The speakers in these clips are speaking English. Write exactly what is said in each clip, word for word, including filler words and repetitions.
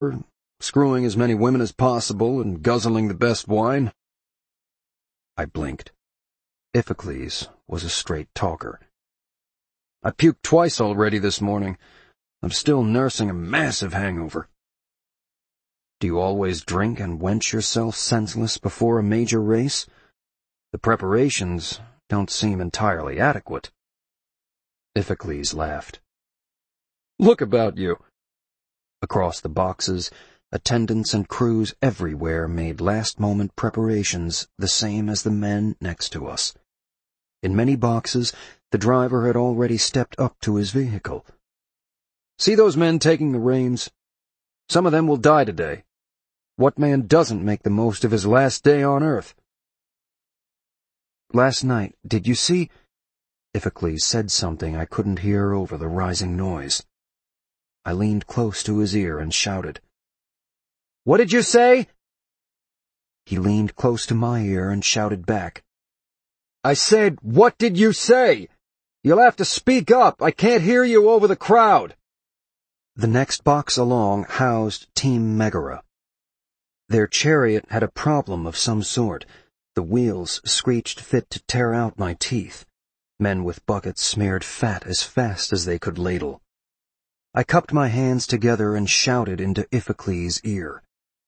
screwing as many women as possible and guzzling the best wine. I blinked. Iphicles was a straight talker. I puked twice already this morning. I'm still nursing a massive hangover. Do you always drink and wench yourself senseless before a major race? The preparations don't seem entirely adequate. Iphicles laughed. Look about you. Across the boxes, attendants and crews everywhere made last-moment preparations the same as the men next to us. In many boxes, the driver had already stepped up to his vehicle. See those men taking the reins? Some of them will die today. What man doesn't make the most of his last day on earth? Last night, did you see? Iphicles said something I couldn't hear over the rising noise. I leaned close to his ear and shouted. What did you say? He leaned close to my ear and shouted back. I said, what did you say? You'll have to speak up. I can't hear you over the crowd. The next box along housed Team Megara. Their chariot had a problem of some sort. The wheels screeched fit to tear out my teeth. Men with buckets smeared fat as fast as they could ladle. I cupped my hands together and shouted into Iphicles' ear.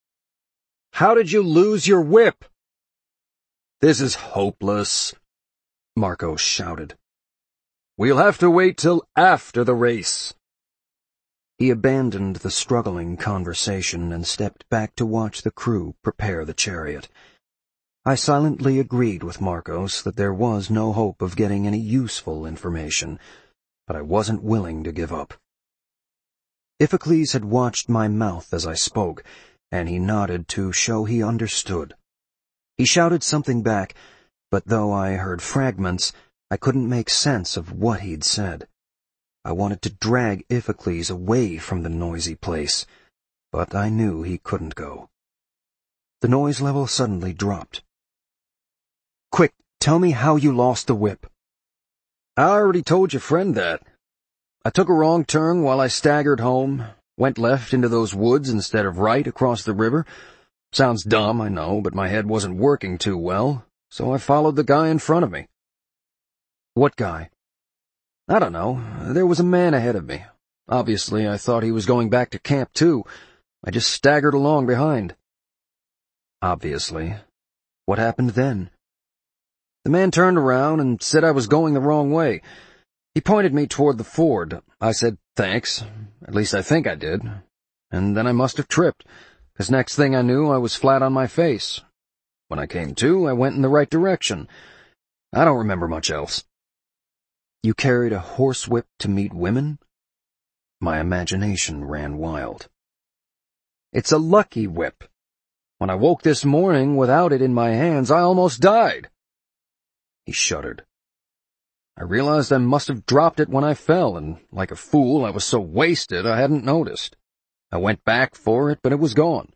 How did you lose your whip? This is hopeless, Markos shouted. We'll have to wait till after the race. He abandoned the struggling conversation and stepped back to watch the crew prepare the chariot. I silently agreed with Markos that there was no hope of getting any useful information, but I wasn't willing to give up. Iphicles had watched my mouth as I spoke, and he nodded to show he understood. He shouted something back, but though I heard fragments, I couldn't make sense of what he'd said. I wanted to drag Iphicles away from the noisy place, but I knew he couldn't go. The noise level suddenly dropped. Quick, tell me how you lost the whip. I already told your friend that. I took a wrong turn while I staggered home, went left into those woods instead of right across the river. Sounds dumb, I know, but my head wasn't working too well, so I followed the guy in front of me. What guy? I don't know. There was a man ahead of me. Obviously, I thought he was going back to camp, too. I just staggered along behind. Obviously. What happened then? The man turned around and said I was going the wrong way. He pointed me toward the ford. I said, thanks. At least I think I did. And then I must have tripped, because next thing I knew, I was flat on my face. When I came to, I went in the right direction. I don't remember much else. You carried a horsewhip to meet women? My imagination ran wild. It's a lucky whip. When I woke this morning without it in my hands, I almost died. He shuddered. I realized I must have dropped it when I fell, and like a fool, I was so wasted I hadn't noticed. I went back for it, but it was gone.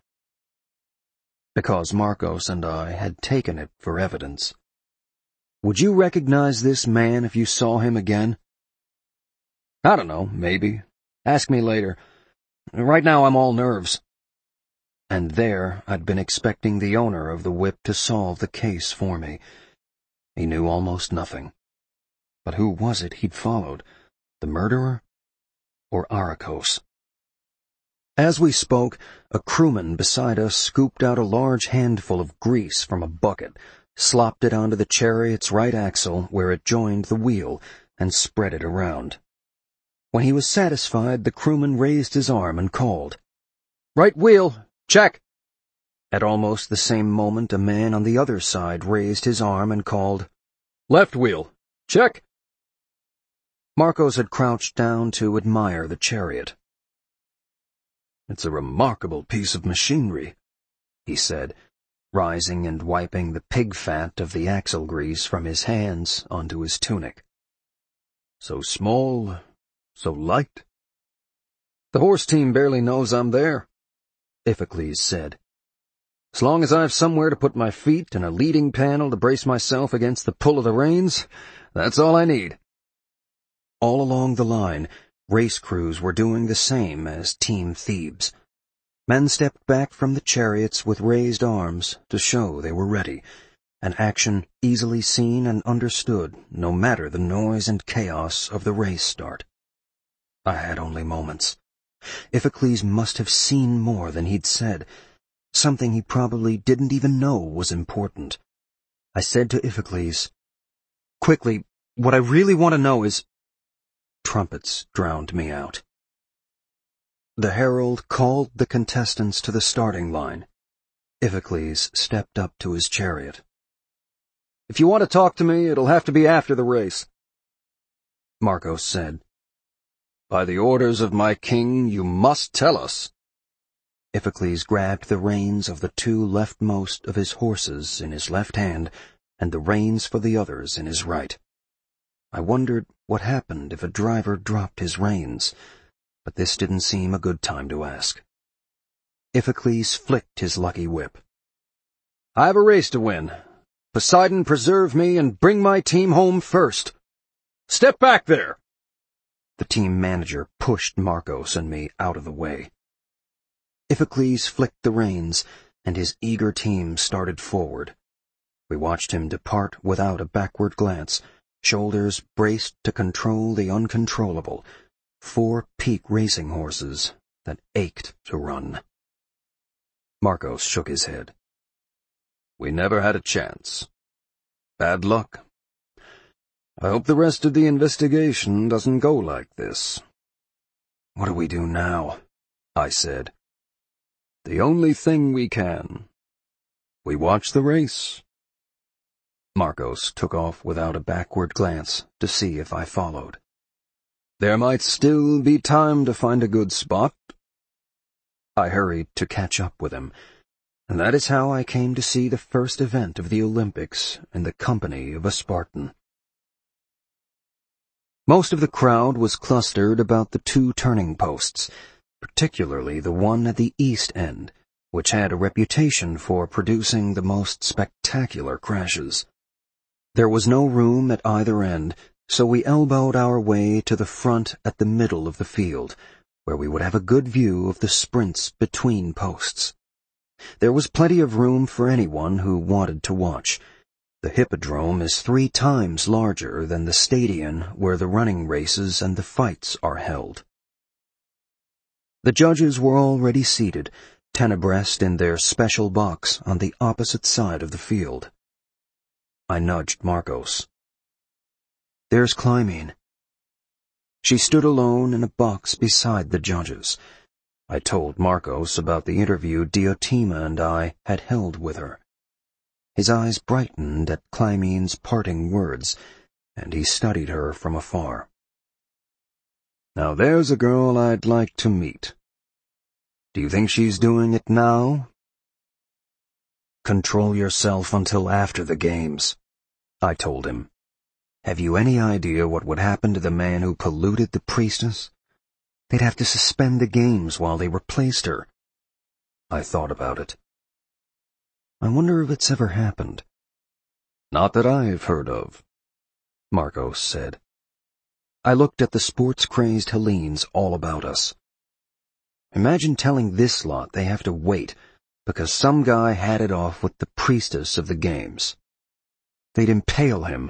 Because Markos and I had taken it for evidence. Would you recognize this man if you saw him again? I don't know, maybe. Ask me later. Right now I'm all nerves. And there I'd been expecting the owner of the whip to solve the case for me. He knew almost nothing. But who was it he'd followed? The murderer? Or Arachos? As we spoke, a crewman beside us scooped out a large handful of grease from a bucket, slopped it onto the chariot's right axle where it joined the wheel, and spread it around. When he was satisfied, the crewman raised his arm and called, Right wheel, check! At almost the same moment, a man on the other side raised his arm and called, Left wheel, check! Markos had crouched down to admire the chariot. It's a remarkable piece of machinery, he said, rising and wiping the pig fat of the axle grease from his hands onto his tunic. So small, so light. The horse team barely knows I'm there, Iphicles said. As long as I've somewhere to put my feet and a leading panel to brace myself against the pull of the reins, that's all I need. All along the line, race crews were doing the same as Team Thebes. Men stepped back from the chariots with raised arms to show they were ready, an action easily seen and understood no matter the noise and chaos of the race start. I had only moments. Iphicles must have seen more than he'd said, something he probably didn't even know was important. I said to Iphicles, "Quickly, what I really want to know is—" Trumpets drowned me out. The herald called the contestants to the starting line. Iphicles stepped up to his chariot. "If you want to talk to me, it'll have to be after the race," Markos said. "By the orders of my king, you must tell us." Iphicles grabbed the reins of the two leftmost of his horses in his left hand, and the reins for the others in his right. I wondered what happened if a driver dropped his reins, but this didn't seem a good time to ask. Iphicles flicked his lucky whip. "I have a race to win. Poseidon preserve me and bring my team home first. Step back there!" The team manager pushed Markos and me out of the way. Iphicles flicked the reins, and his eager team started forward. We watched him depart without a backward glance, shoulders braced to control the uncontrollable, four peak racing horses that ached to run. Markos shook his head. "We never had a chance. Bad luck. I hope the rest of the investigation doesn't go like this." "What do we do now?" I said. "The only thing we can. We watch the race." Markos took off without a backward glance to see if I followed. "There might still be time to find a good spot." I hurried to catch up with him, and that is how I came to see the first event of the Olympics in the company of a Spartan. Most of the crowd was clustered about the two turning posts, particularly the one at the east end, which had a reputation for producing the most spectacular crashes. There was no room at either end, so we elbowed our way to the front at the middle of the field, where we would have a good view of the sprints between posts. There was plenty of room for anyone who wanted to watch. The Hippodrome is three times larger than the stadium where the running races and the fights are held. The judges were already seated, ten abreast in their special box on the opposite side of the field. I nudged Markos. "There's Clymene." She stood alone in a box beside the judges. I told Markos about the interview Diotima and I had held with her. His eyes brightened at Clymene's parting words, and he studied her from afar. "Now there's a girl I'd like to meet. Do you think she's doing it now?" "Control yourself until after the games," I told him. "Have you any idea what would happen to the man who polluted the priestess? They'd have to suspend the games while they replaced her." I thought about it. "I wonder if it's ever happened." "Not that I've heard of," Markos said. I looked at the sports-crazed Hellenes all about us. Imagine telling this lot they have to wait because some guy had it off with the priestess of the games. They'd impale him.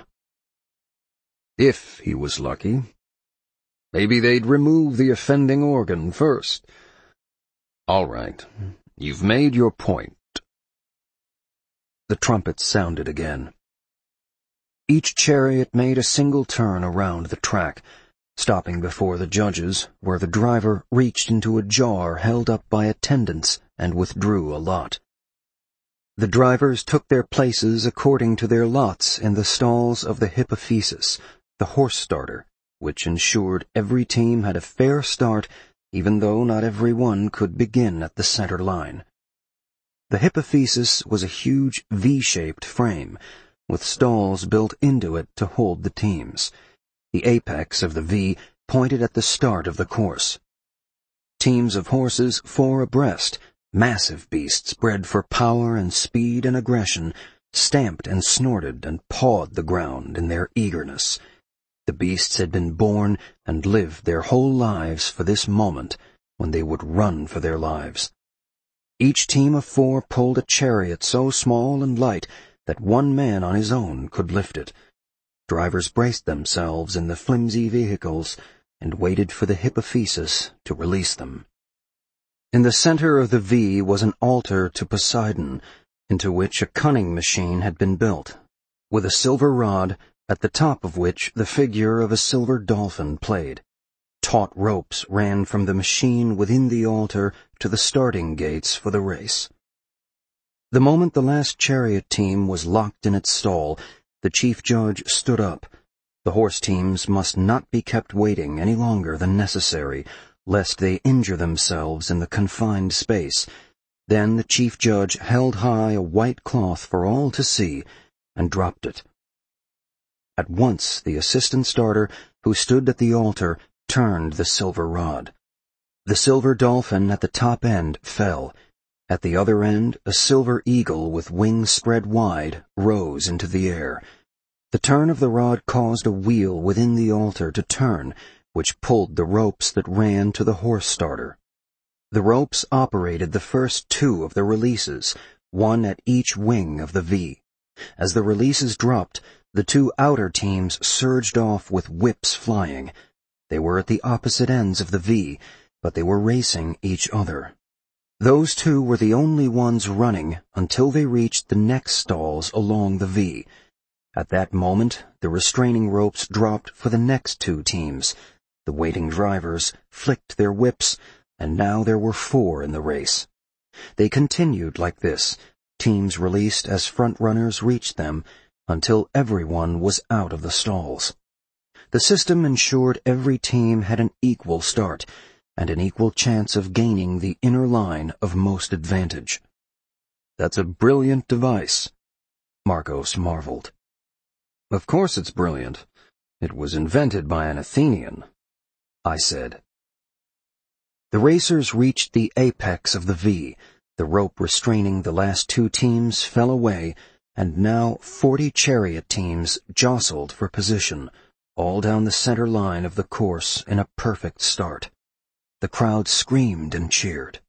If he was lucky. Maybe they'd remove the offending organ first. All right, you've made your point. The trumpets sounded again. Each chariot made a single turn around the track, stopping before the judges, where the driver reached into a jar held up by attendants and withdrew a lot. The drivers took their places according to their lots in the stalls of the Hippophysis, the horse starter, which ensured every team had a fair start, even though not every one could begin at the center line. The Hippophysis was a huge V-shaped frame, with stalls built into it to hold the teams. The apex of the V pointed at the start of the course. Teams of horses four abreast, massive beasts bred for power and speed and aggression, stamped and snorted and pawed the ground in their eagerness. The beasts had been born and lived their whole lives for this moment when they would run for their lives. Each team of four pulled a chariot so small and light that one man on his own could lift it. Drivers braced themselves in the flimsy vehicles and waited for the hypophysis to release them. In the center of the V was an altar to Poseidon, into which a cunning machine had been built, with a silver rod at the top of which the figure of a silver dolphin played. Taut ropes ran from the machine within the altar to the starting gates for the race. The moment the last chariot team was locked in its stall, the chief judge stood up. The horse teams must not be kept waiting any longer than necessary, lest they injure themselves in the confined space. Then the chief judge held high a white cloth for all to see, and dropped it. At once the assistant starter, who stood at the altar, turned the silver rod. The silver dolphin at the top end fell. At the other end, a silver eagle with wings spread wide rose into the air. The turn of the rod caused a wheel within the altar to turn, which pulled the ropes that ran to the horse starter. The ropes operated the first two of the releases, one at each wing of the V. As the releases dropped, the two outer teams surged off with whips flying. They were at the opposite ends of the V, but they were racing each other. Those two were the only ones running until they reached the next stalls along the V. At that moment, the restraining ropes dropped for the next two teams. The waiting drivers flicked their whips, and now there were four in the race. They continued like this, teams released as front-runners reached them, until everyone was out of the stalls. The system ensured every team had an equal start, and an equal chance of gaining the inner line of most advantage. "That's a brilliant device," Marcos marveled. "Of course it's brilliant. It was invented by an Athenian," I said. The racers reached the apex of the V. The rope restraining the last two teams fell away, and now forty chariot teams jostled for position, all down the center line of the course in a perfect start. The crowd screamed and cheered.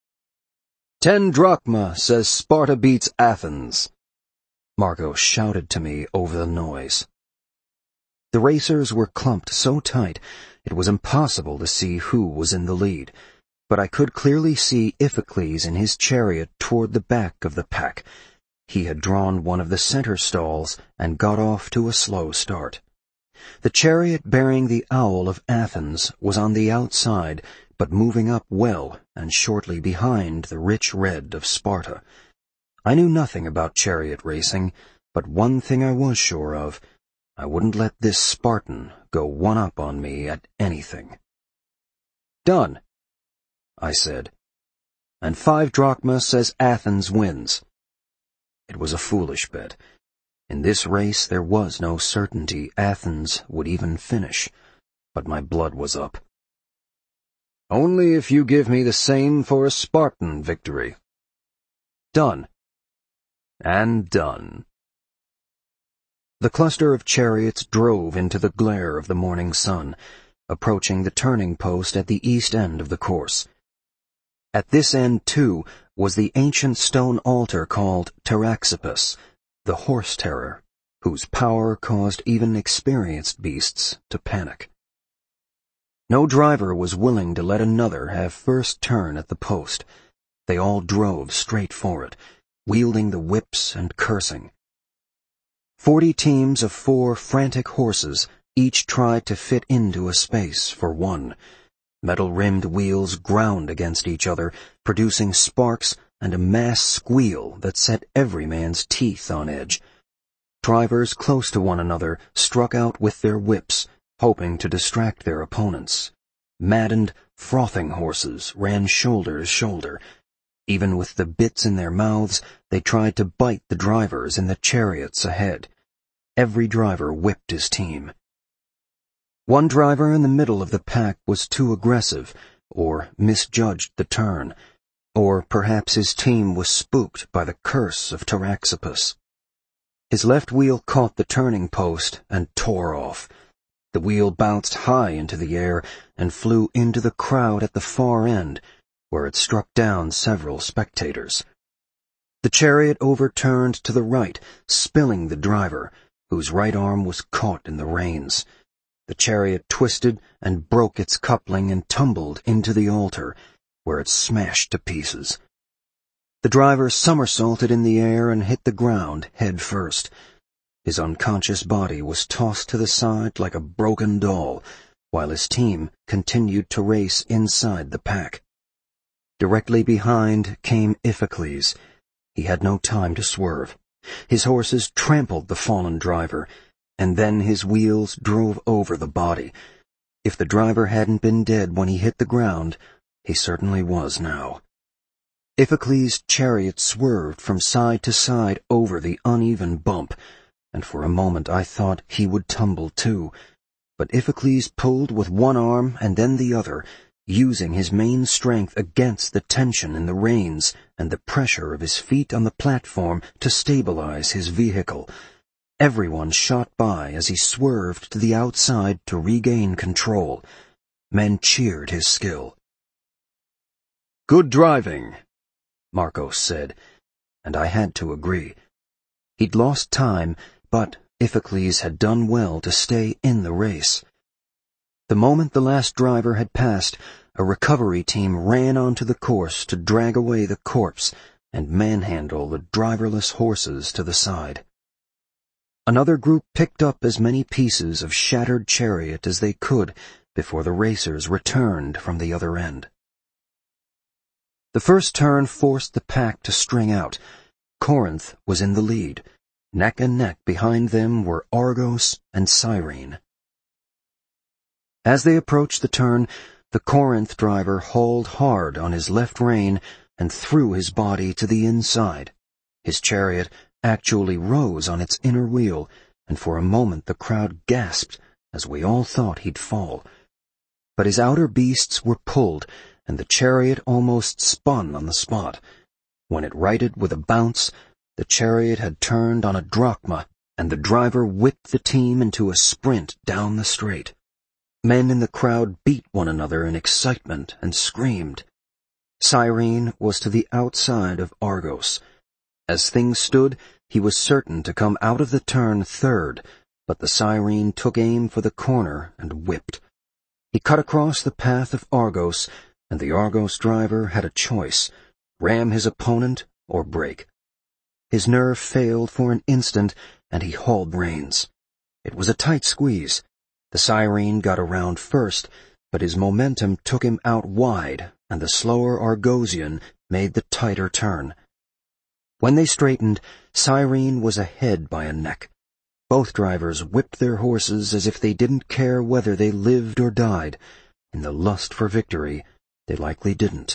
"Ten drachma says Sparta beats Athens," Marcos shouted to me over the noise. The racers were clumped so tight it was impossible to see who was in the lead, but I could clearly see Iphicles in his chariot toward the back of the pack. He had drawn one of the center stalls and got off to a slow start. The chariot bearing the owl of Athens was on the outside, but moving up well and shortly behind the rich red of Sparta. I knew nothing about chariot racing, but one thing I was sure of: I wouldn't let this Spartan go one-up on me at anything. "Done," I said. "And five drachma says Athens wins." It was a foolish bet. In this race there was no certainty Athens would even finish, but my blood was up. "Only if you give me the same for a Spartan victory." "Done." And done. The cluster of chariots drove into the glare of the morning sun, approaching the turning post at the east end of the course. At this end, too, was the ancient stone altar called Taraxippus, the horse terror, whose power caused even experienced beasts to panic. No driver was willing to let another have first turn at the post. They all drove straight for it, wielding the whips and cursing. Forty teams of four frantic horses each tried to fit into a space for one. Metal-rimmed wheels ground against each other, producing sparks and a mass squeal that set every man's teeth on edge. Drivers close to one another struck out with their whips, hoping to distract their opponents. Maddened, frothing horses ran shoulder to shoulder. Even with the bits in their mouths, they tried to bite the drivers in the chariots ahead. Every driver whipped his team. One driver in the middle of the pack was too aggressive, or misjudged the turn, or perhaps his team was spooked by the curse of Taraxippus. His left wheel caught the turning post and tore off. The wheel bounced high into the air and flew into the crowd at the far end, where it struck down several spectators. The chariot overturned to the right, spilling the driver, whose right arm was caught in the reins. The chariot twisted and broke its coupling and tumbled into the altar, where it smashed to pieces. The driver somersaulted in the air and hit the ground head first. His unconscious body was tossed to the side like a broken doll, while his team continued to race inside the pack. Directly behind came Iphicles. He had no time to swerve. His horses trampled the fallen driver, and then his wheels drove over the body. If the driver hadn't been dead when he hit the ground, he certainly was now. Iphicles' chariot swerved from side to side over the uneven bump, and for a moment I thought he would tumble too. But Iphicles pulled with one arm and then the other, using his main strength against the tension in the reins and the pressure of his feet on the platform to stabilize his vehicle. Everyone shot by as he swerved to the outside to regain control. Men cheered his skill. "Good driving," Markos said, and I had to agree. He'd lost time, but Iphicles had done well to stay in the race. The moment the last driver had passed, a recovery team ran onto the course to drag away the corpse and manhandle the driverless horses to the side. Another group picked up as many pieces of shattered chariot as they could before the racers returned from the other end. The first turn forced the pack to string out. Corinth was in the lead. Neck and neck behind them were Argos and Cyrene. As they approached the turn, the Corinth driver hauled hard on his left rein and threw his body to the inside. His chariot actually rose on its inner wheel, and for a moment the crowd gasped as we all thought he'd fall. But his outer beasts were pulled, and the chariot almost spun on the spot. When it righted with a bounce, the chariot had turned on a drachma, and the driver whipped the team into a sprint down the straight. Men in the crowd beat one another in excitement and screamed. Cyrene was to the outside of Argos. As things stood, he was certain to come out of the turn third, but the Cyrene took aim for the corner and whipped. He cut across the path of Argos, and the Argos driver had a choice: ram his opponent or brake. His nerve failed for an instant, and he hauled reins. It was a tight squeeze. The Cyrene got around first, but his momentum took him out wide, and the slower Argosian made the tighter turn. When they straightened, Cyrene was ahead by a neck. Both drivers whipped their horses as if they didn't care whether they lived or died. In the lust for victory, they likely didn't.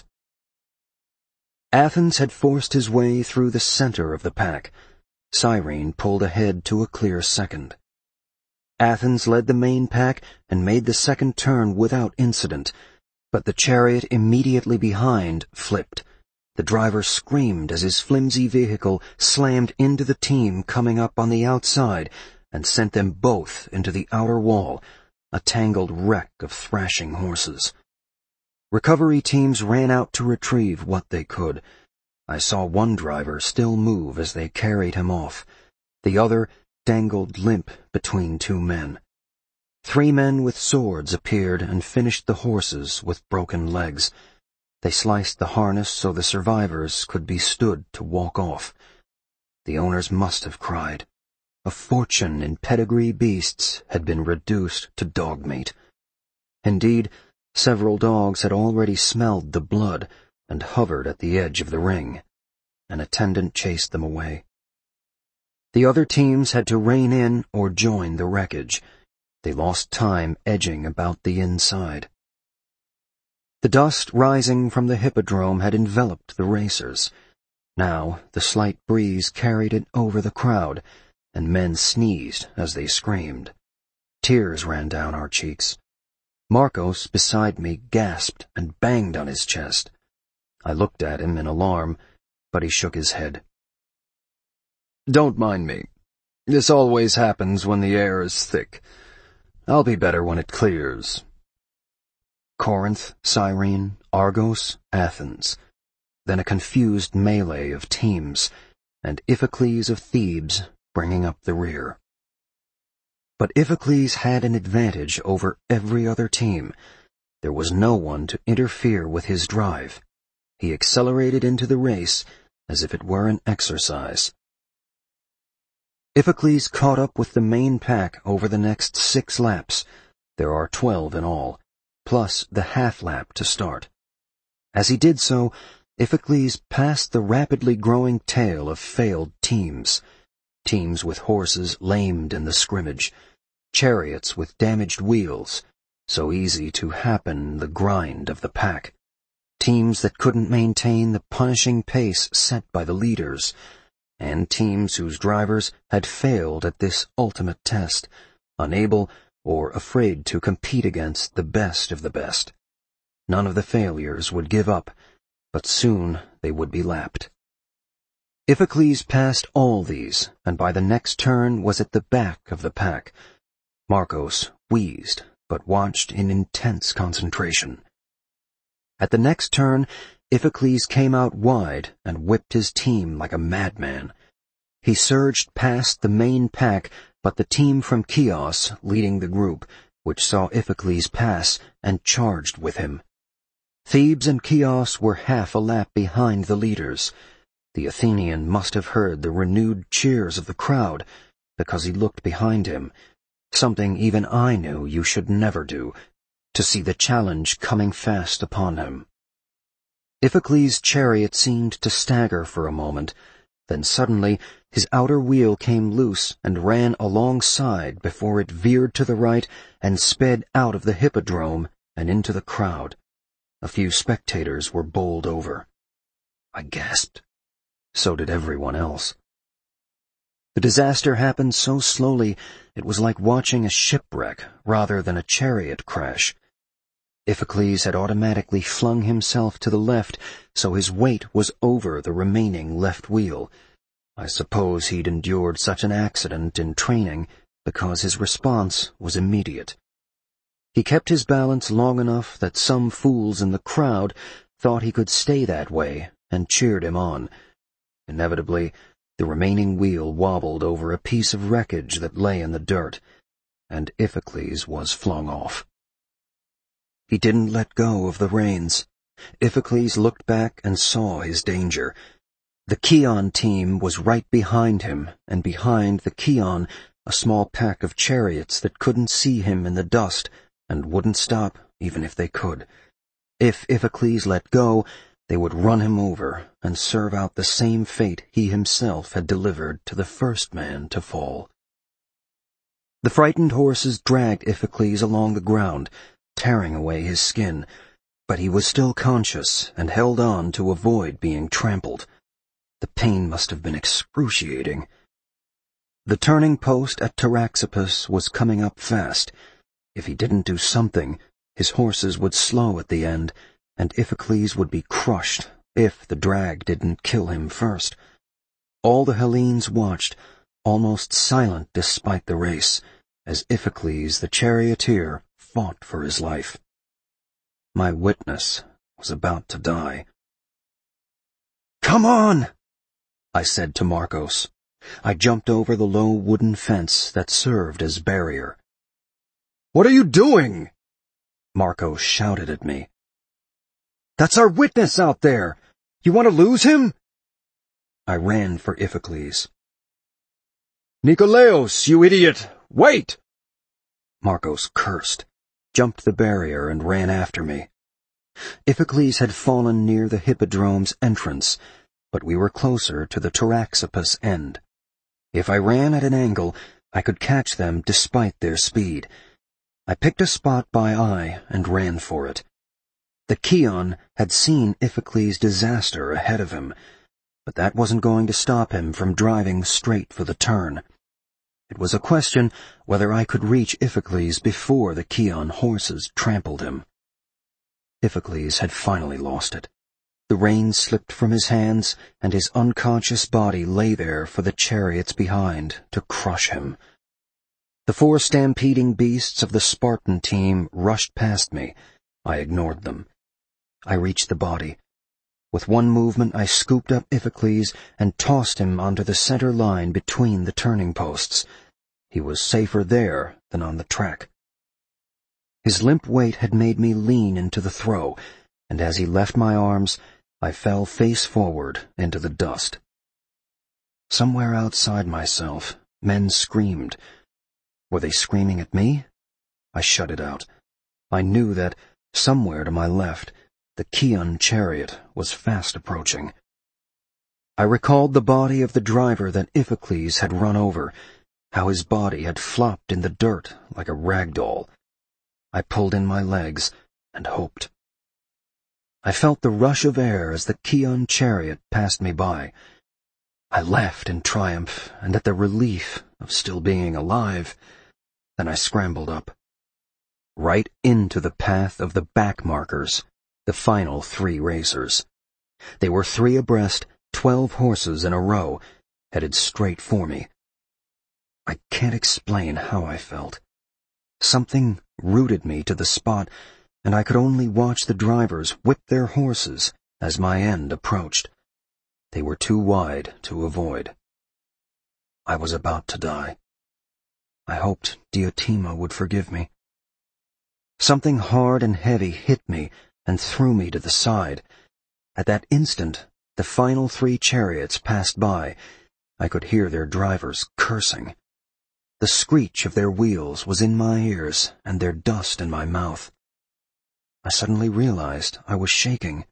Athens had forced his way through the center of the pack. Cyrene pulled ahead to a clear second. Athens led the main pack and made the second turn without incident, but the chariot immediately behind flipped. The driver screamed as his flimsy vehicle slammed into the team coming up on the outside and sent them both into the outer wall, a tangled wreck of thrashing horses. Recovery teams ran out to retrieve what they could. I saw one driver still move as they carried him off. The other dangled limp between two men. Three men with swords appeared and finished the horses with broken legs. They sliced the harness so the survivors could be stood to walk off. The owners must have cried. A fortune in pedigree beasts had been reduced to dog meat. Indeed, several dogs had already smelled the blood and hovered at the edge of the ring. An attendant chased them away. The other teams had to rein in or join the wreckage. They lost time edging about the inside. The dust rising from the hippodrome had enveloped the racers. Now the slight breeze carried it over the crowd, and men sneezed as they screamed. Tears ran down our cheeks. Markos, beside me, gasped and banged on his chest. I looked at him in alarm, but he shook his head. "Don't mind me. This always happens when the air is thick. I'll be better when it clears." Corinth, Cyrene, Argos, Athens, then a confused melee of teams, and Iphicles of Thebes bringing up the rear. But Iphicles had an advantage over every other team. There was no one to interfere with his drive. He accelerated into the race as if it were an exercise. Iphicles caught up with the main pack over the next six laps. There are twelve in all, plus the half-lap to start. As he did so, Iphicles passed the rapidly growing tail of failed teams. Teams with horses lamed in the scrimmage, chariots with damaged wheels, so easy to happen in the grind of the pack, teams that couldn't maintain the punishing pace set by the leaders, and teams whose drivers had failed at this ultimate test, unable or afraid to compete against the best of the best. None of the failures would give up, but soon they would be lapped. Iphicles passed all these, and by the next turn was at the back of the pack. Markos wheezed, but watched in intense concentration. At the next turn, Iphicles came out wide and whipped his team like a madman. He surged past the main pack, but the team from Chios leading the group, which saw Iphicles pass and charged with him. Thebes and Chios were half a lap behind the leaders. The Athenian must have heard the renewed cheers of the crowd, because he looked behind him, something even I knew you should never do, to see the challenge coming fast upon him. Iphicles' chariot seemed to stagger for a moment, then suddenly his outer wheel came loose and ran alongside before it veered to the right and sped out of the hippodrome and into the crowd. A few spectators were bowled over. I gasped. So did everyone else. The disaster happened so slowly it was like watching a shipwreck rather than a chariot crash. Iphicles had automatically flung himself to the left, so his weight was over the remaining left wheel. I suppose he'd endured such an accident in training because his response was immediate. He kept his balance long enough that some fools in the crowd thought he could stay that way and cheered him on. Inevitably, the remaining wheel wobbled over a piece of wreckage that lay in the dirt, and Iphicles was flung off. He didn't let go of the reins. Iphicles looked back and saw his danger. The Chion team was right behind him, and behind the Chion, a small pack of chariots that couldn't see him in the dust and wouldn't stop even if they could. If Iphicles let go, they would run him over and serve out the same fate he himself had delivered to the first man to fall. The frightened horses dragged Iphicles along the ground, tearing away his skin, but he was still conscious and held on to avoid being trampled. The pain must have been excruciating. The turning post at Taraxippus was coming up fast. If he didn't do something, his horses would slow at the end, and Iphicles would be crushed if the drag didn't kill him first. All the Hellenes watched, almost silent despite the race, as Iphicles the charioteer fought for his life. My witness was about to die. "Come on!" I said to Markos. I jumped over the low wooden fence that served as barrier. "What are you doing?" Markos shouted at me. "That's our witness out there! You want to lose him?" I ran for Iphicles. "Nikolaos, you idiot! Wait!" Markos cursed, jumped the barrier, and ran after me. Iphicles had fallen near the hippodrome's entrance, but we were closer to the Taraxippus end. If I ran at an angle, I could catch them despite their speed. I picked a spot by eye and ran for it. The Chion had seen Iphicles' disaster ahead of him, but that wasn't going to stop him from driving straight for the turn. It was a question whether I could reach Iphicles before the Chion horses trampled him. Iphicles had finally lost it. The reins slipped from his hands, and his unconscious body lay there for the chariots behind to crush him. The four stampeding beasts of the Spartan team rushed past me. I ignored them. I reached the body. With one movement I scooped up Iphicles and tossed him onto the center line between the turning posts. He was safer there than on the track. His limp weight had made me lean into the throw, and as he left my arms, I fell face forward into the dust. Somewhere outside myself, men screamed. Were they screaming at me? I shut it out. I knew that, somewhere to my left, the Kion chariot was fast approaching. I recalled the body of the driver that Iphicles had run over, how his body had flopped in the dirt like a rag doll. I pulled in my legs and hoped. I felt the rush of air as the Kion chariot passed me by. I laughed in triumph and at the relief of still being alive. Then I scrambled up. Right into the path of the back markers, the final three racers. They were three abreast, twelve horses in a row, headed straight for me. I can't explain how I felt. Something rooted me to the spot, and I could only watch the drivers whip their horses as my end approached. They were too wide to avoid. I was about to die. I hoped Diotima would forgive me. Something hard and heavy hit me and threw me to the side. At that instant, the final three chariots passed by. I could hear their drivers cursing. The screech of their wheels was in my ears and their dust in my mouth. I suddenly realized I was shaking.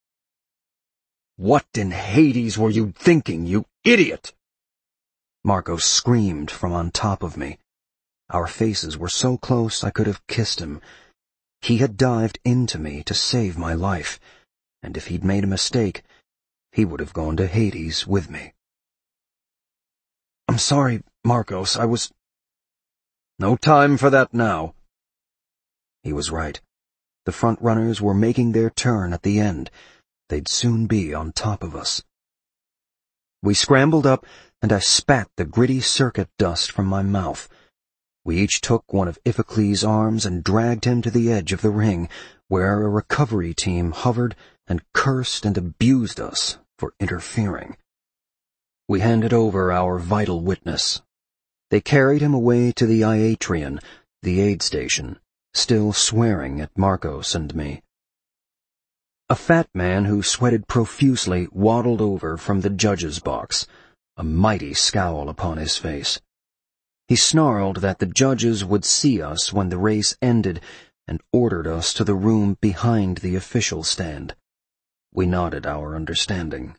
"What in Hades were you thinking, you idiot?" Markos screamed from on top of me. Our faces were so close I could have kissed him. He had dived into me to save my life, and if he'd made a mistake, he would have gone to Hades with me. "I'm sorry, Markos, I was—" "No time for that now." He was right. The front runners were making their turn at the end. They'd soon be on top of us. We scrambled up, and I spat the gritty circuit dust from my mouth. We each took one of Iphicles' arms and dragged him to the edge of the ring, where a recovery team hovered and cursed and abused us for interfering. We handed over our vital witness. They carried him away to the Iatrian, the aid station, still swearing at Markos and me. A fat man who sweated profusely waddled over from the judge's box, a mighty scowl upon his face. He snarled that the judges would see us when the race ended and ordered us to the room behind the official stand. We nodded our understanding.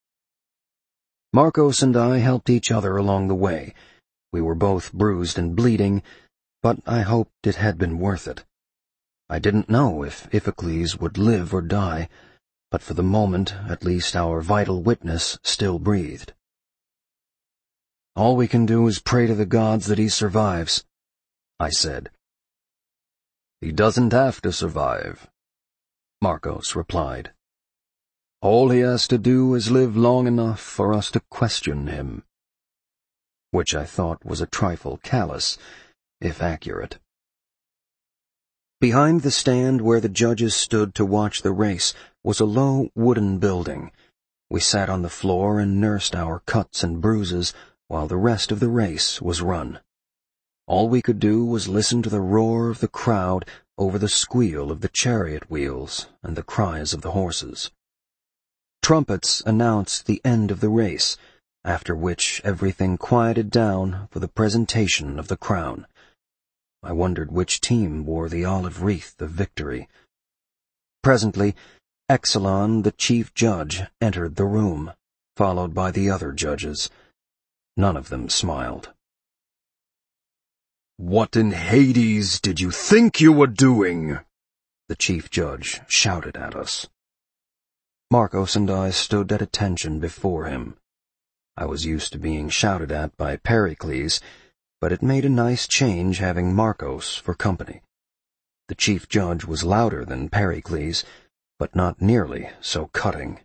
Markos and I helped each other along the way. We were both bruised and bleeding, but I hoped it had been worth it. I didn't know if Iphicles would live or die, but for the moment, at least, our vital witness still breathed. "All we can do is pray to the gods that he survives," I said. "He doesn't have to survive," Markos replied. "All he has to do is live long enough for us to question him," which I thought was a trifle callous, if accurate. Behind the stand where the judges stood to watch the race was a low wooden building. We sat on the floor and nursed our cuts and bruises while the rest of the race was run. All we could do was listen to the roar of the crowd over the squeal of the chariot wheels and the cries of the horses. Trumpets announced the end of the race, after which everything quieted down for the presentation of the crown. I wondered which team wore the olive wreath of victory. Presently, Exelon, the chief judge, entered the room, followed by the other judges. None of them smiled. "What in Hades did you think you were doing?" the chief judge shouted at us. Markos and I stood at attention before him. I was used to being shouted at by Pericles, but it made a nice change having Markos for company. The chief judge was louder than Pericles, but not nearly so cutting.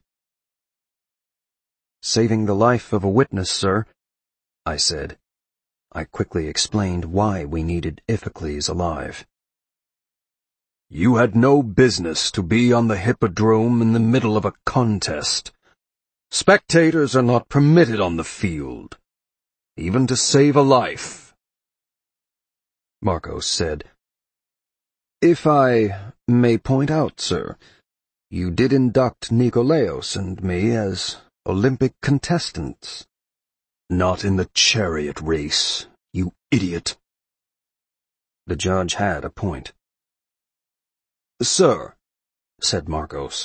"Saving the life of a witness, sir," I said. I quickly explained why we needed Iphicles alive. You had no business to be on the Hippodrome in the middle of a contest. Spectators are not permitted on the field, even to save a life. Markos said, If I may point out, sir, you did induct Nikolaos and me as Olympic contestants. Not in the chariot race, you idiot. The judge had a point. Sir, said Markos,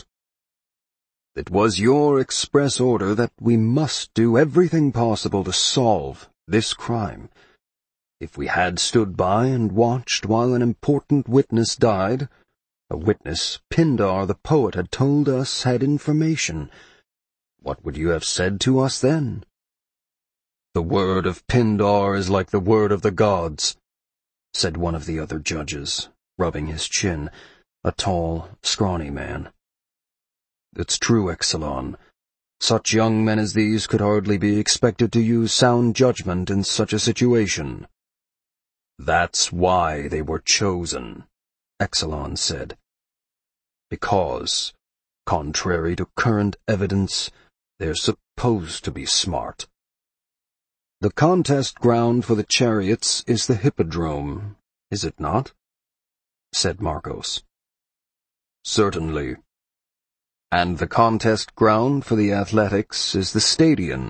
it was your express order that we must do everything possible to solve this crime. If we had stood by and watched while an important witness died, a witness Pindar the poet had told us had information, what would you have said to us then? The word of Pindar is like the word of the gods, said one of the other judges, rubbing his chin, a tall, scrawny man. It's true, Exelon. Such young men as these could hardly be expected to use sound judgment in such a situation. That's why they were chosen, Exelon said. Because, contrary to current evidence, they're supposed to be smart. The contest ground for the chariots is the Hippodrome, is it not? Said Markos. Certainly. And the contest ground for the athletics is the stadion.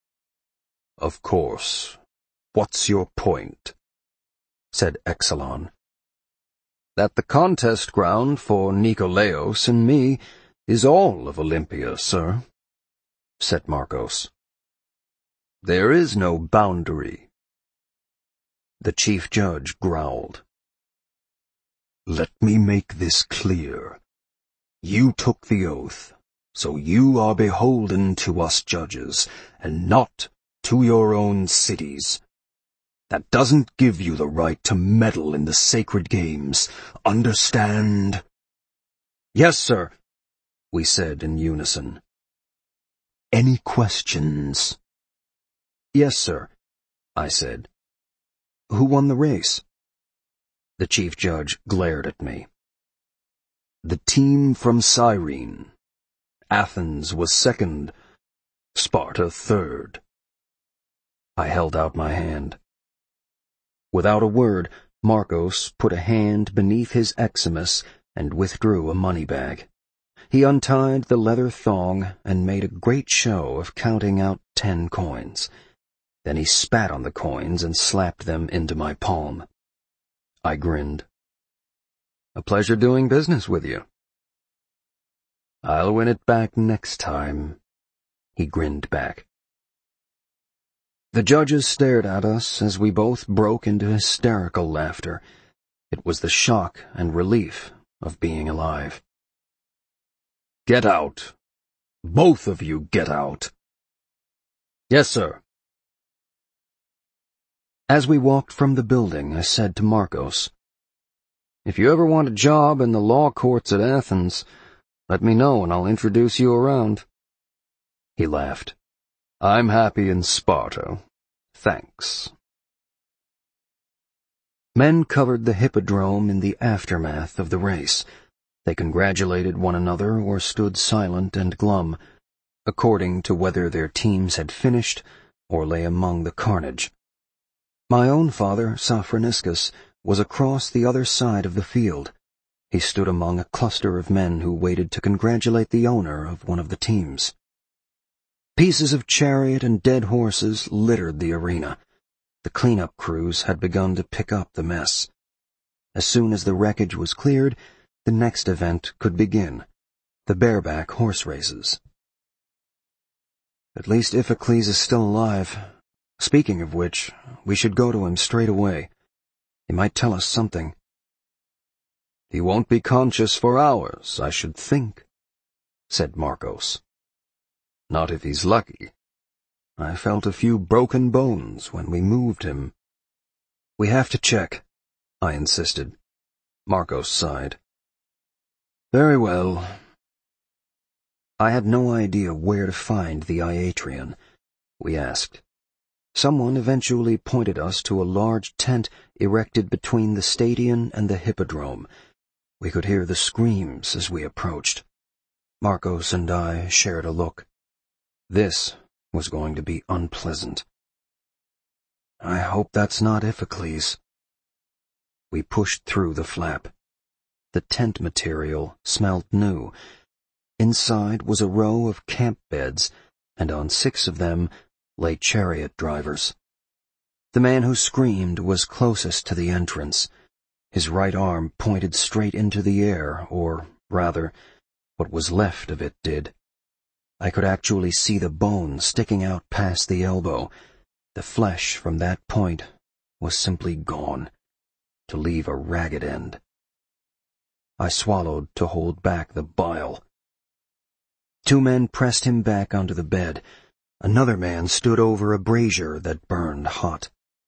Of course. What's your point? Said Exelon. That the contest ground for Nikolaos and me is all of Olympia, sir, said Markos. There is no boundary. The chief judge growled. Let me make this clear. You took the oath, so you are beholden to us judges, and not to your own cities. That doesn't give you the right to meddle in the sacred games. Understand? Yes, sir, we said in unison. Any questions? Yes, sir, I said. Who won the race? The chief judge glared at me. The team from Cyrene. Athens was second, Sparta third. I held out my hand. Without a word, Markos put a hand beneath his eximus and withdrew a money bag. He untied the leather thong and made a great show of counting out ten coins. Then he spat on the coins and slapped them into my palm. I grinned. A pleasure doing business with you. I'll win it back next time, he grinned back. The judges stared at us as we both broke into hysterical laughter. It was the shock and relief of being alive. Get out. Both of you get out. Yes, sir. As we walked from the building, I said to Markos, If you ever want a job in the law courts at Athens, let me know and I'll introduce you around. He laughed. I'm happy in Sparta. Thanks. Men covered the Hippodrome in the aftermath of the race. They congratulated one another or stood silent and glum, according to whether their teams had finished or lay among the carnage. My own father, Sophroniscus, was across the other side of the field. He stood among a cluster of men who waited to congratulate the owner of one of the teams. Pieces of chariot and dead horses littered the arena. The cleanup crews had begun to pick up the mess. As soon as the wreckage was cleared, the next event could begin, the bareback horse races. At least Iphicles is still alive. Speaking of which, we should go to him straight away. He might tell us something. He won't be conscious for hours, I should think, said Markos. Not if he's lucky. I felt a few broken bones when we moved him. We have to check, I insisted. Markos sighed. Very well. I had no idea where to find the Iatrian. We asked. Someone eventually pointed us to a large tent erected between the stadion and the Hippodrome. We could hear the screams as we approached. Markos and I shared a look. This was going to be unpleasant. I hope that's not Iphicles. We pushed through the flap. The tent material smelled new. Inside was a row of camp beds, and on six of them lay chariot drivers. The man who screamed was closest to the entrance. His right arm pointed straight into the air, or, rather, what was left of it did. I could actually see the bone sticking out past the elbow. The flesh from that point was simply gone, to leave a ragged end. I swallowed to hold back the bile. Two men pressed him back onto the bed. Another man stood over a brazier that burned hot.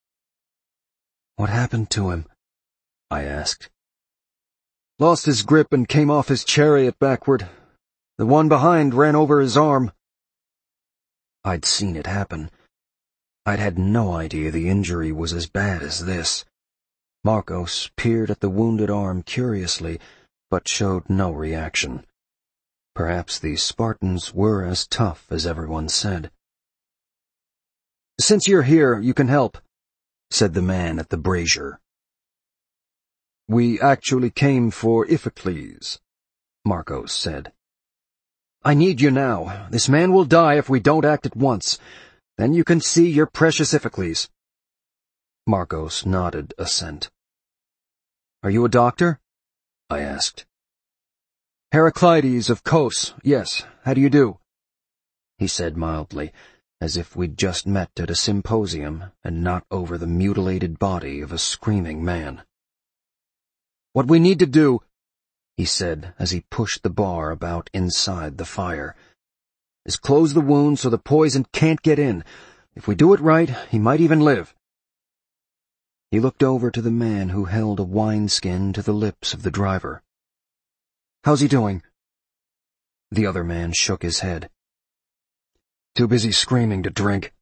"What happened to him?" I asked. "Lost his grip and came off his chariot backward. The one behind ran over his arm." I'd seen it happen. I'd had no idea the injury was as bad as this. Markos peered at the wounded arm curiously, but showed no reaction. Perhaps these Spartans were as tough as everyone said. "Since you're here, you can help," said the man at the brazier. "We actually came for Iphicles," Markos said. "I need you now. This man will die if we don't act at once. Then you can see your precious Iphicles." Markos nodded assent. "Are you a doctor?" I asked. "Heraclides of Kos, yes. How do you do?" he said mildly, as if we'd just met at a symposium and not over the mutilated body of a screaming man. "What we need to do," he said as he pushed the bar about inside the fire, "is close the wound so the poison can't get in. If we do it right, he might even live." He looked over to the man who held a wineskin to the lips of the driver. "How's he doing?" The other man shook his head. "Too busy screaming to drink."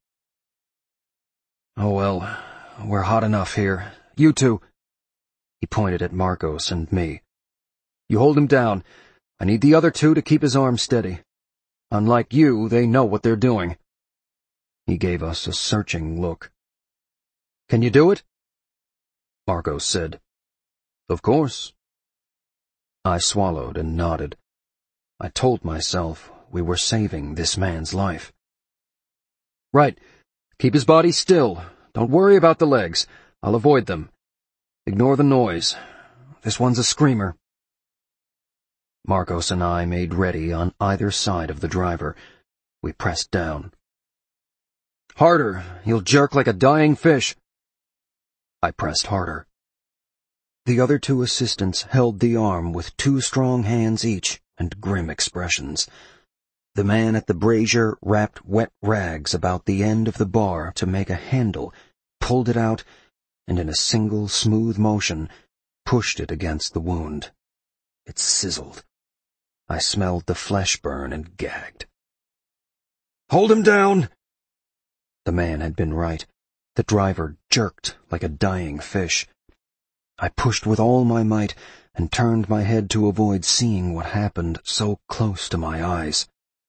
"Oh well, we're hot enough here. You two." He pointed at Markos and me. "You hold him down. I need the other two to keep his arm steady. Unlike you, they know what they're doing." He gave us a searching look. "Can you do it?" Markos said. "Of course." I swallowed and nodded. I told myself we were saving this man's life. "Right. Keep his body still. Don't worry about the legs. I'll avoid them. Ignore the noise. This one's a screamer." Markos and I made ready on either side of the driver. We pressed down. "Harder. You'll jerk like a dying fish." I pressed harder. The other two assistants held the arm with two strong hands each and grim expressions. The man at the brazier wrapped wet rags about the end of the bar to make a handle, pulled it out, and in a single smooth motion pushed it against the wound. It sizzled. I smelled the flesh burn and gagged. "Hold him down!" The man had been right. The driver jerked like a dying fish. I pushed with all my might and turned my head to avoid seeing what happened so close to my eyes.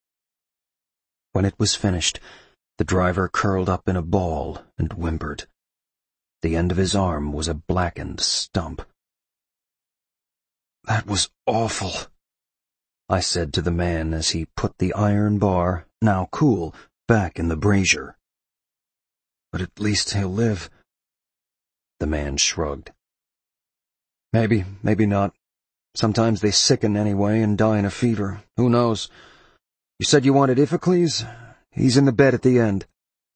When it was finished, the driver curled up in a ball and whimpered. The end of his arm was a blackened stump. "That was awful," I said to the man as he put the iron bar, now cool, back in the brazier. "But at least he'll live." The man shrugged. "Maybe, maybe not. Sometimes they sicken anyway and die in a fever. Who knows? You said you wanted Iphicles? He's in the bed at the end."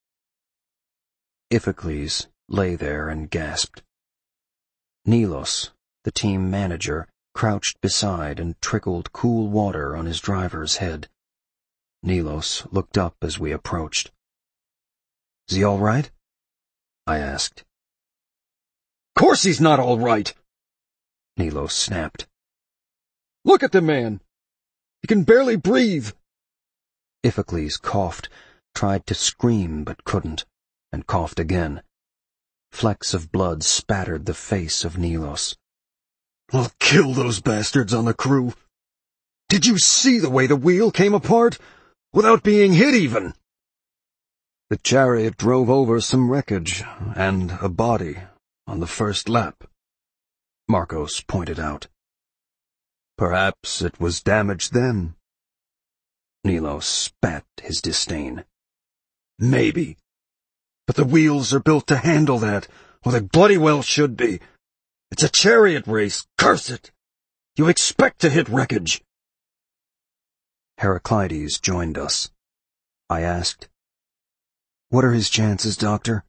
Iphicles lay there and gasped. Nilos, the team manager, crouched beside and trickled cool water on his driver's head. Nilos looked up as we approached. "Is he all right?" I asked. "Course he's not all right!" Nilos snapped. "Look at the man! He can barely breathe!" Iphicles coughed, tried to scream but couldn't, and coughed again. Flecks of blood spattered the face of Nilos. I'll kill those bastards on the crew. Did you see the way the wheel came apart? Without being hit even. The chariot drove over some wreckage and a body on the first lap, Markos pointed out. Perhaps it was damaged then. Nilos spat his disdain. Maybe. But the wheels are built to handle that, or they bloody well should be. It's a chariot race, curse it! You expect to hit wreckage. Heraclides joined us. I asked, "What are his chances, Doctor?"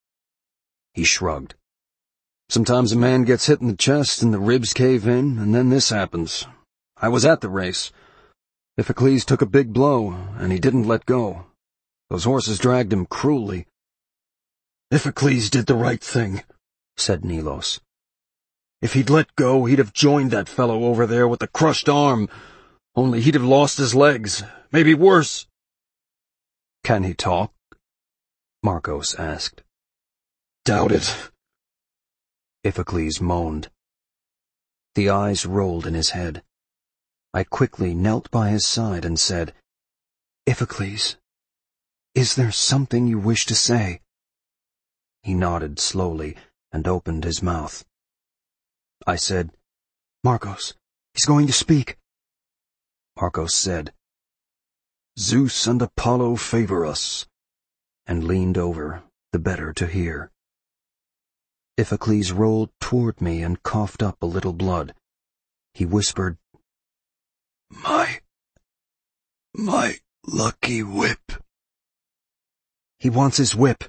He shrugged. Sometimes a man gets hit in the chest and the ribs cave in, and then this happens. I was at the race. Iphicles took a big blow, and he didn't let go. Those horses dragged him cruelly. Iphicles did the right thing, said Nilos. If he'd let go, he'd have joined that fellow over there with the crushed arm, only he'd have lost his legs, maybe worse. Can he talk? Markos asked. Doubt it. Iphicles moaned. The eyes rolled in his head. I quickly knelt by his side and said, Iphicles, is there something you wish to say? He nodded slowly and opened his mouth. I said, Markos, he's going to speak. Markos said, Zeus and Apollo favor us, and leaned over, the better to hear. Iphicles rolled toward me and coughed up a little blood. He whispered, My, my lucky whip. He wants his whip.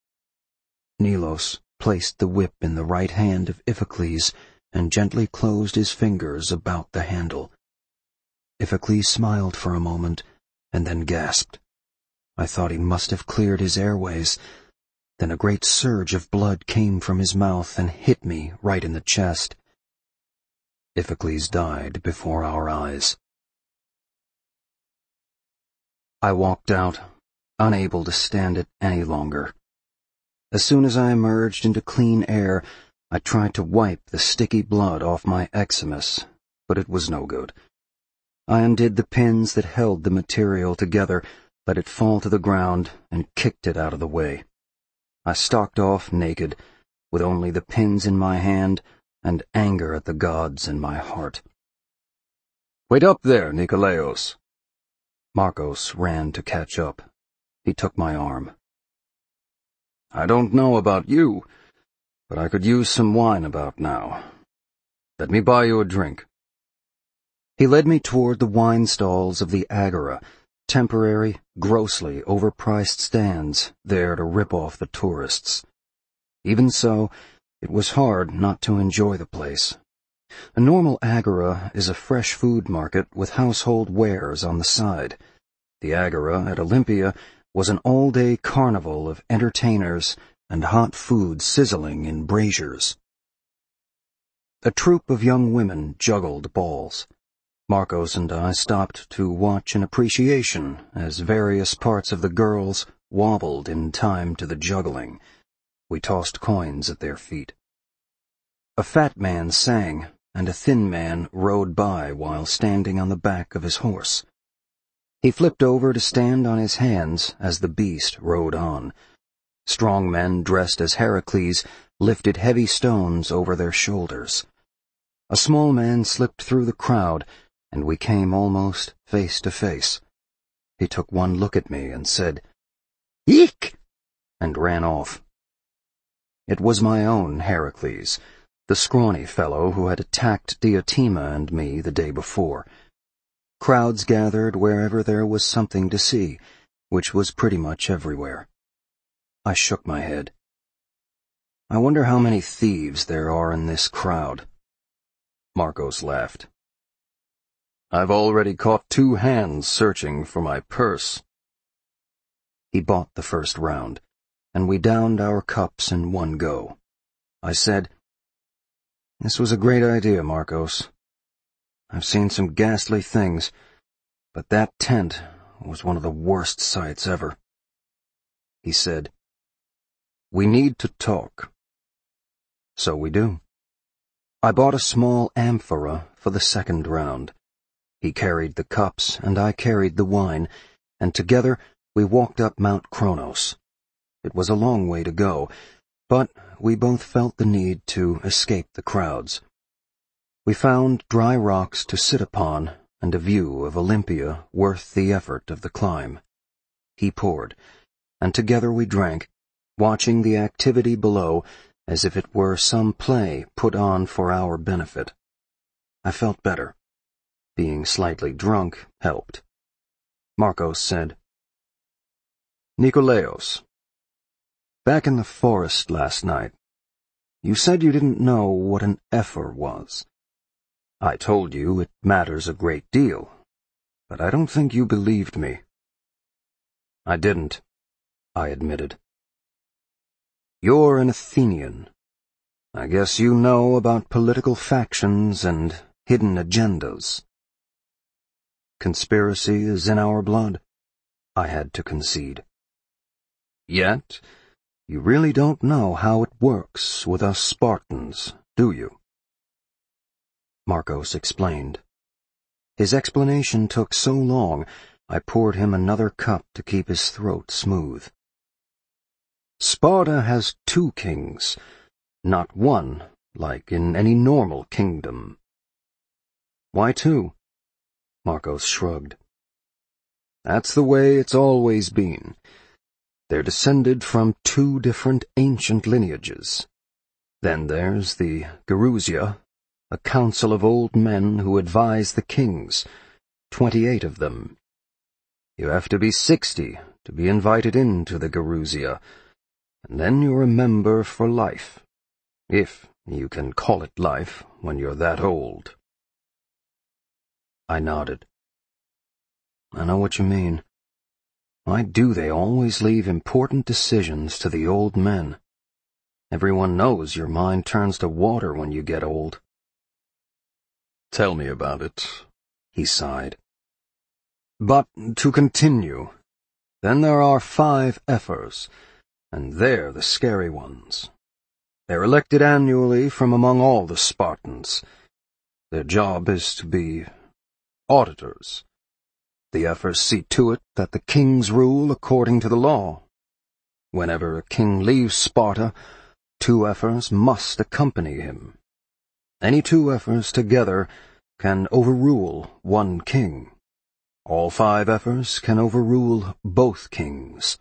Nilos placed the whip in the right hand of Iphicles and gently closed his fingers about the handle. Iphicles smiled for a moment and then gasped. I thought he must have cleared his airways. Then a great surge of blood came from his mouth and hit me right in the chest. Iphicles died before our eyes. I walked out, unable to stand it any longer. As soon as I emerged into clean air, I tried to wipe the sticky blood off my eczemas, but it was no good. I undid the pins that held the material together, let it fall to the ground, and kicked it out of the way. I stalked off naked, with only the pins in my hand and anger at the gods in my heart. Wait up there, Nikolaos. Markos ran to catch up. He took my arm. I don't know about you, but I could use some wine about now. Let me buy you a drink. He led me toward the wine stalls of the Agora, temporary, grossly overpriced stands there to rip off the tourists. Even so, it was hard not to enjoy the place. A normal Agora is a fresh food market with household wares on the side. The Agora at Olympia was an all-day carnival of entertainers and hot food sizzling in braziers. A troupe of young women juggled balls. Markos and I stopped to watch in appreciation as various parts of the girls wobbled in time to the juggling. We tossed coins at their feet. A fat man sang, and a thin man rode by while standing on the back of his horse. He flipped over to stand on his hands as the beast rode on. Strong men dressed as Heracles lifted heavy stones over their shoulders. A small man slipped through the crowd, and we came almost face to face. He took one look at me and said, Eek! and ran off. It was my own Heracles, the scrawny fellow who had attacked Diotima and me the day before. Crowds gathered wherever there was something to see, which was pretty much everywhere. I shook my head. I wonder how many thieves there are in this crowd. Markos laughed. I've already caught two hands searching for my purse. He bought the first round, and we downed our cups in one go. I said, This was a great idea, Markos. I've seen some ghastly things, but that tent was one of the worst sights ever. He said, We need to talk. So we do. I bought a small amphora for the second round. He carried the cups, and I carried the wine, and together we walked up Mount Kronos. It was a long way to go, but we both felt the need to escape the crowds. We found dry rocks to sit upon, and a view of Olympia worth the effort of the climb. He poured, and together we drank, watching the activity below as if it were some play put on for our benefit. I felt better. Being slightly drunk helped. Markos said, "Nikolaos, back in the forest last night, you said you didn't know what an ephor was. I told you it matters a great deal, but I don't think you believed me." "I didn't," I admitted. "You're an Athenian. I guess you know about political factions and hidden agendas." "Conspiracy is in our blood," I had to concede. "Yet, you really don't know how it works with us Spartans, do you?" Markos explained. His explanation took so long, I poured him another cup to keep his throat smooth. "Sparta has two kings, not one, like in any normal kingdom." "Why two?" Markos shrugged. "That's the way it's always been. They're descended from two different ancient lineages. Then there's the Gerousia, a council of old men who advise the kings, twenty-eight of them. You have to be sixty to be invited into the Gerousia, and then you're a member for life, if you can call it life when you're that old." I nodded. "I know what you mean. Why do they always leave important decisions to the old men? Everyone knows your mind turns to water when you get old." "Tell me about it," he sighed. "But to continue, then there are five ephors, and they're the scary ones. They're elected annually from among all the Spartans. Their job is to be auditors. The ephors see to it that the kings rule according to the law. Whenever a king leaves Sparta, two ephors must accompany him. Any two ephors together can overrule one king. All five ephors can overrule both kings."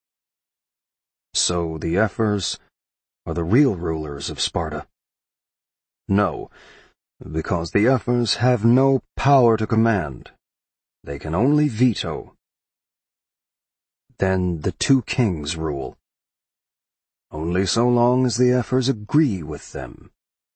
"So the ephors are the real rulers of Sparta?" "No, because the ephors have no power to command. They can only veto." "Then the two kings rule?" "Only so long as the ephors agree with them."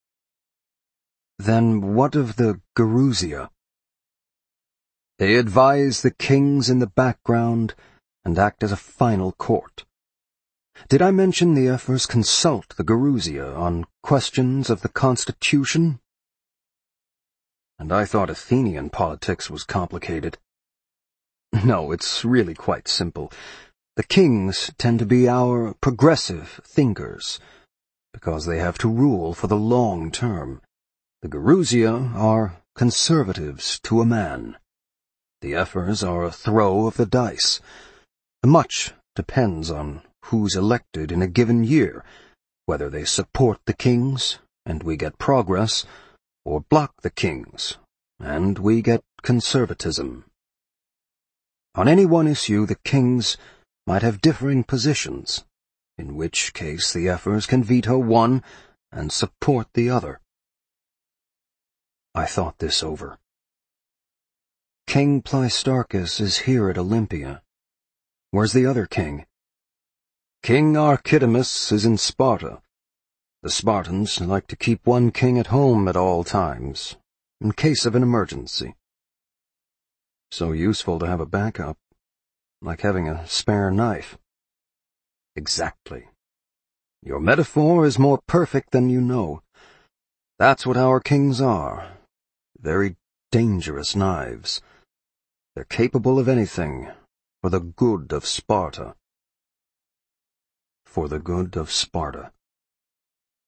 "Then what of the Gerousia?" "They advise the kings in the background and act as a final court. Did I mention the ephors consult the Gerousia on questions of the Constitution?" "And I thought Athenian politics was complicated." "No, it's really quite simple. The kings tend to be our progressive thinkers, because they have to rule for the long term. The Gerousia are conservatives to a man. The ephors are a throw of the dice. Much depends on who's elected in a given year, whether they support the kings, and we get progress, or block the kings, and we get conservatism. On any one issue, the kings might have differing positions, in which case the ephors can veto one and support the other." I thought this over. "King Pleistarchus is here at Olympia. Where's the other king?" "King Archidamus is in Sparta. The Spartans like to keep one king at home at all times, in case of an emergency." "So useful to have a backup, like having a spare knife." "Exactly. Your metaphor is more perfect than you know. That's what our kings are. Very dangerous knives. They're capable of anything, for the good of Sparta." For the good of Sparta.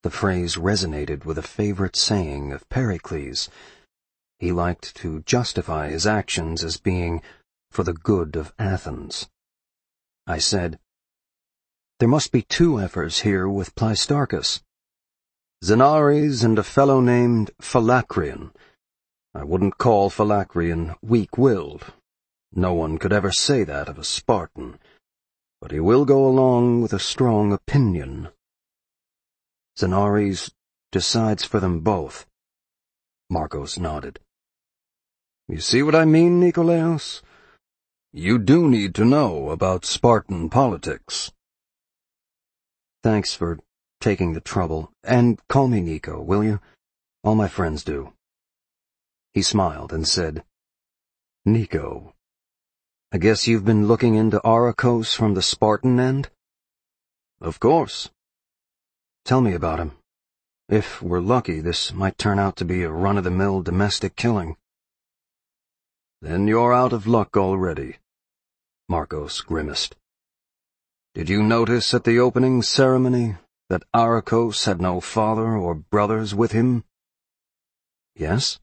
The phrase resonated with a favorite saying of Pericles. He liked to justify his actions as being for the good of Athens. I said, "There must be two Ephors here with Pleistarchus. Xenares and a fellow named Philacreon. I wouldn't call Philacreon weak-willed. No one could ever say that of a Spartan. But he will go along with a strong opinion. Xenares decides for them both." Markos nodded. "You see what I mean, Nikolaos? You do need to know about Spartan politics." "Thanks for taking the trouble, and call me Nico, will you? All my friends do." He smiled and said, "Nico, I guess you've been looking into Arachos from the Spartan end?" "Of course." "Tell me about him. If we're lucky, this might turn out to be a run-of-the-mill domestic killing." "Then you're out of luck already." Markos grimaced. "Did you notice at the opening ceremony that Arachos had no father or brothers with him?" "Yes."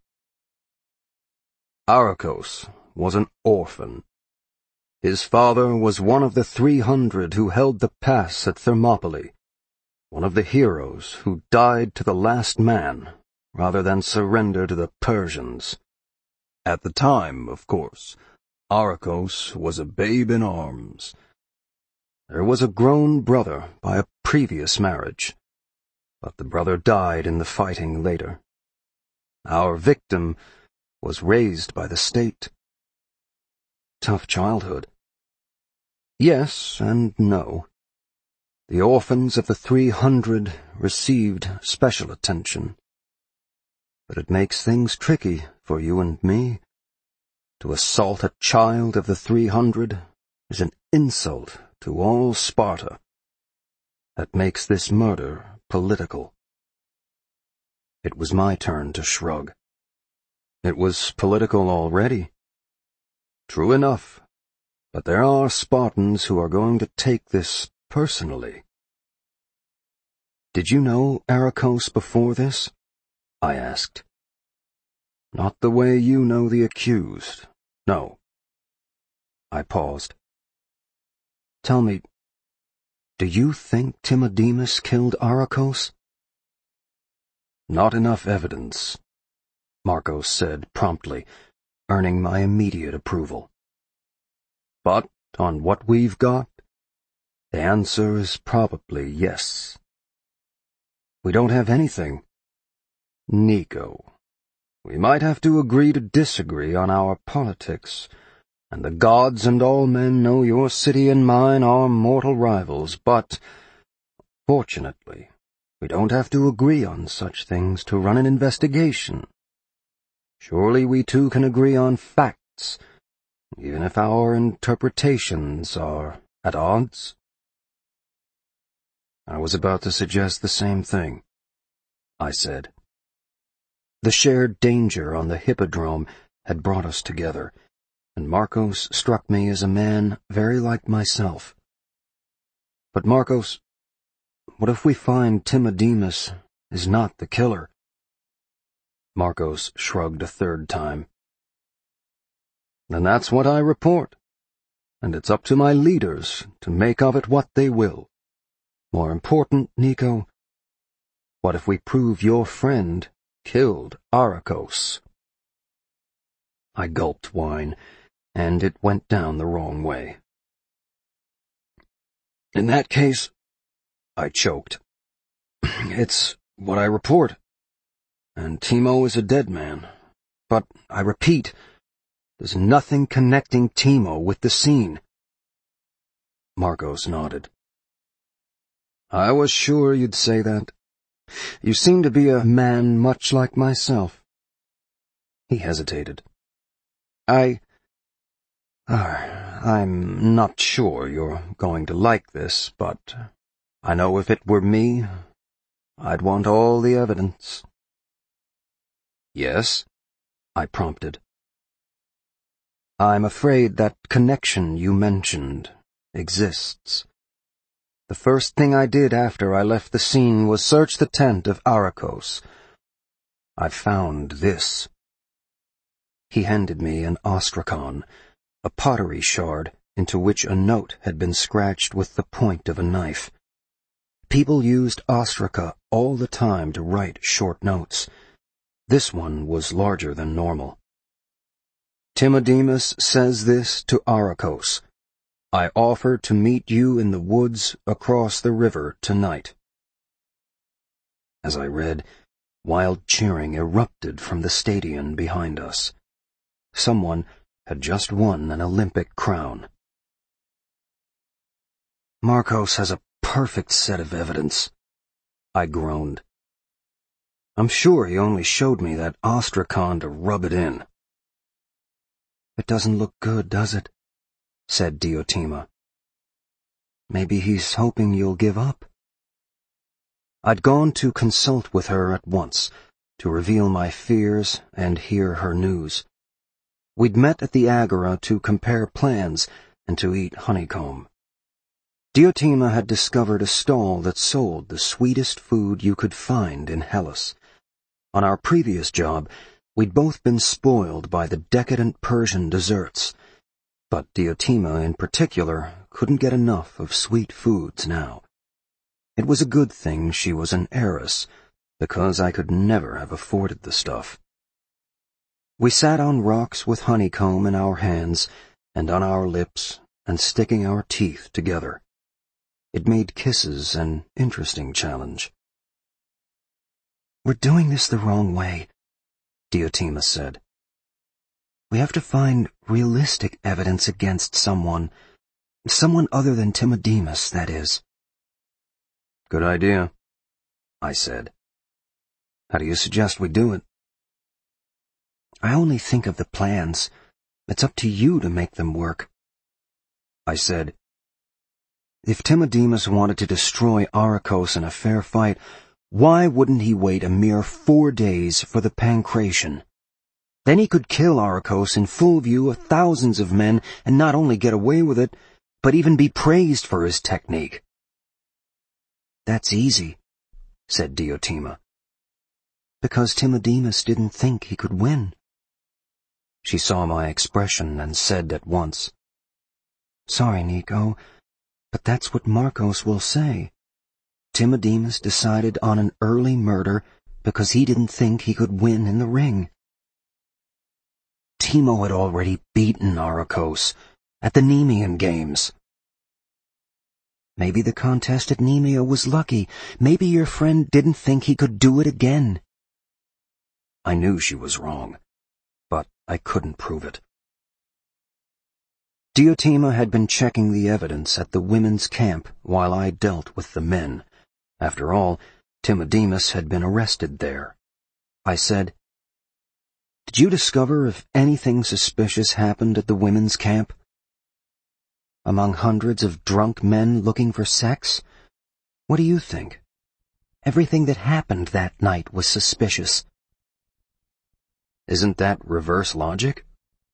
Arachos was an orphan. His father was one of the three hundred who held the pass at Thermopylae, one of the heroes who died to the last man rather than surrender to the Persians. At the time, of course, Arachos was a babe in arms. There was a grown brother by a previous marriage, but the brother died in the fighting later. Our victim was raised by the state. Tough childhood. Yes and no. The orphans of the three hundred received special attention. But it makes things tricky for you and me. To assault a child of the three hundred is an insult to all Sparta. That makes this murder political." It was my turn to shrug. It was political already. True enough, but there are Spartans who are going to take this personally. "Did you know Arachos before this?" I asked. "Not the way you know the accused, no." I paused. "Tell me, do you think Timodemus killed Arachos?" "Not enough evidence," Markos said promptly, earning my immediate approval. "But on what we've got, the answer is probably yes." "We don't have anything." "Nico, we might have to agree to disagree on our politics, and the gods and all men know your city and mine are mortal rivals, but, fortunately, we don't have to agree on such things to run an investigation. Surely we two can agree on facts, even if our interpretations are at odds?" "I was about to suggest the same thing," I said. The shared danger on the Hippodrome had brought us together, and Markos struck me as a man very like myself. "But Markos, what if we find Timodemus is not the killer?" Markos shrugged a third time. "Then that's what I report, and it's up to my leaders to make of it what they will. More important, Nico, what if we prove your friend killed Arachos?" I gulped wine, and it went down the wrong way. "In that case," I choked, "it's what I report, and Timo is a dead man. But, I repeat, there's nothing connecting Timo with the scene." Markos nodded. "I was sure you'd say that. You seem to be a man much like myself." He hesitated. I... Uh, I'm not sure you're going to like this, but I know if it were me, I'd want all the evidence." "Yes?" I prompted. "I'm afraid that connection you mentioned exists. The first thing I did after I left the scene was search the tent of Arakos. I found this. He handed me an ostrakon, a pottery shard into which a note had been scratched with the point of a knife. People used ostraka all the time to write short notes. This one was larger than normal. Timodemus says this to Arakos. I offer to meet you in the woods across the river tonight. As I read, wild cheering erupted from the stadion behind us. Someone had just won an Olympic crown. Markos has a perfect set of evidence, I groaned. I'm sure he only showed me that ostrakon to rub it in. It doesn't look good, does it? Said Diotima. Maybe he's hoping you'll give up. I'd gone to consult with her at once, to reveal my fears and hear her news. We'd met at the Agora to compare plans and to eat honeycomb. Diotima had discovered a stall that sold the sweetest food you could find in Hellas. On our previous job, we'd both been spoiled by the decadent Persian desserts, but Diotima in particular couldn't get enough of sweet foods now. It was a good thing she was an heiress, because I could never have afforded the stuff. We sat on rocks with honeycomb in our hands and on our lips and sticking our teeth together. It made kisses an interesting challenge. We're doing this the wrong way, Diotima said. We have to find realistic evidence against someone, someone other than Timodemus, that is. Good idea, I said. How do you suggest we do it? I only think of the plans. It's up to you to make them work. I said, if Timodemus wanted to destroy Arakos in a fair fight, why wouldn't he wait a mere four days for the pancration? Then he could kill Arakos in full view of thousands of men and not only get away with it, but even be praised for his technique. That's easy, said Diotima. Because Timodemus didn't think he could win. She saw my expression and said at once, Sorry, Nico, but that's what Markos will say. Timodemus decided on an early murder because he didn't think he could win in the ring. Timo had already beaten Arakos at the Nemean Games. Maybe the contest at Nemea was lucky. Maybe your friend didn't think he could do it again. I knew she was wrong, but I couldn't prove it. Diotima had been checking the evidence at the women's camp while I dealt with the men. After all, Timodemus had been arrested there. I said, Did you discover if anything suspicious happened at the women's camp? Among hundreds of drunk men looking for sex? What do you think? Everything that happened that night was suspicious. Isn't that reverse logic?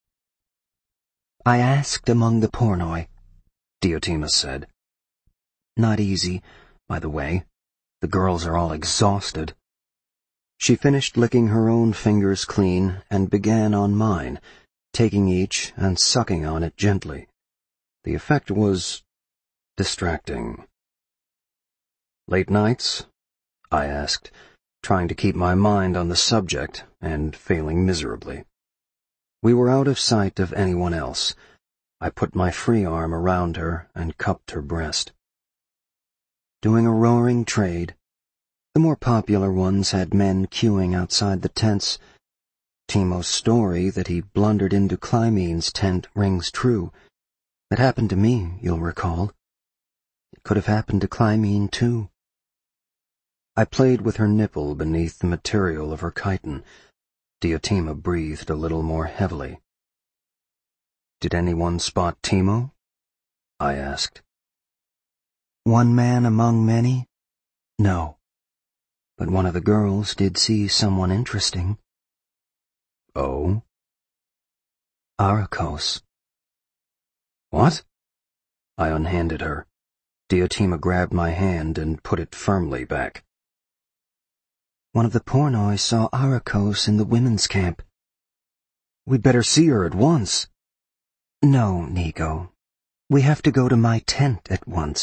I asked among the pornoi, Diotima said. Not easy, by the way. The girls are all exhausted. She finished licking her own fingers clean and began on mine, taking each and sucking on it gently. The effect was distracting. Late nights? I asked, trying to keep my mind on the subject and failing miserably. We were out of sight of anyone else. I put my free arm around her and cupped her breast. Doing a roaring trade. The more popular ones had men queuing outside the tents. Timo's story that he blundered into Clymene's tent rings true. It happened to me, you'll recall. It could have happened to Clymene, too. I played with her nipple beneath the material of her chiton. Diotima breathed a little more heavily. Did anyone spot Timo? I asked. One man among many? No. But one of the girls did see someone interesting. Oh? Arakos. What? I unhanded her. Diotima grabbed my hand and put it firmly back. One of the Pornoi saw Arakos in the women's camp. We'd better see her at once. No, Nigo. We have to go to my tent at once.